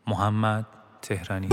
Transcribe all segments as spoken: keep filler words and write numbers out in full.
محمد تهرانی.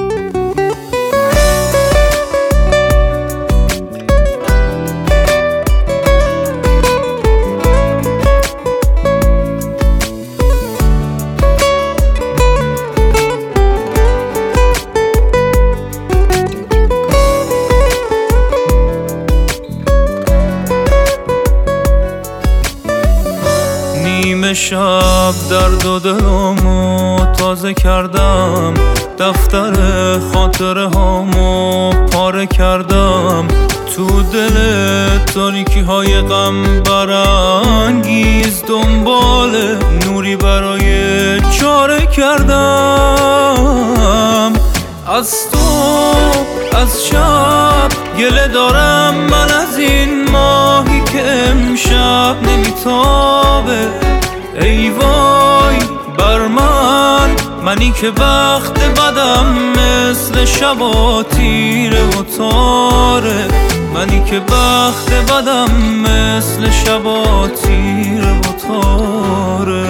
نیمه شب درد و دلمو تازه کردم، دفتر خاطره هامو پاره کردم، تو دل تاریکی های غم برانگیز دنبال نوری برای چاره کردم. از تو از شب گله دارم من، از این ماهی که امشب نمیتابه. ای وای بر من، منی که وقت بدم مثل شبا تیره و تاره، منی که وقت بدم مثل شبا تیره و تاره.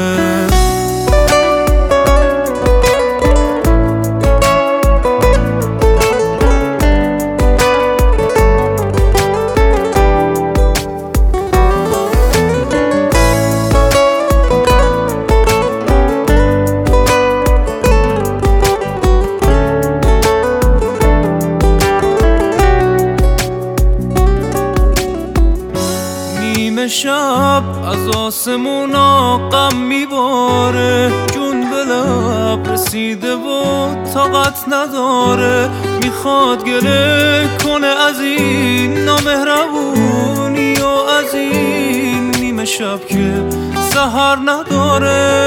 شب از آسمونا غم میباره، جون به لب رسیده و طاقت نداره، میخواد گله کنه از این نامهربونی و از این نیمه شب که سحر نداره.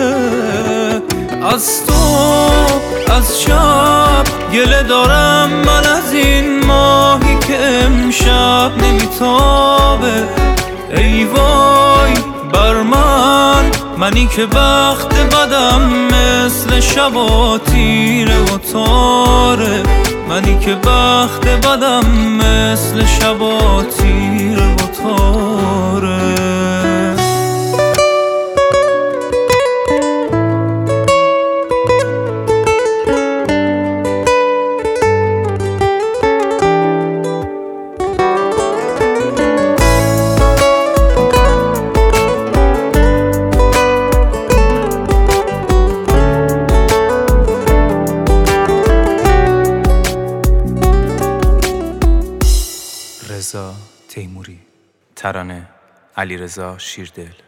از تو از شب گله دارم من، از این ماهی که امشب نمیتابه. ای وای بر من، منی که وقت بدم مثل شبا تیره و تاره، منی که وقت بدم مثل شبا تیره و تاره. رضا تیموری، ترانه علیرضا شیردل.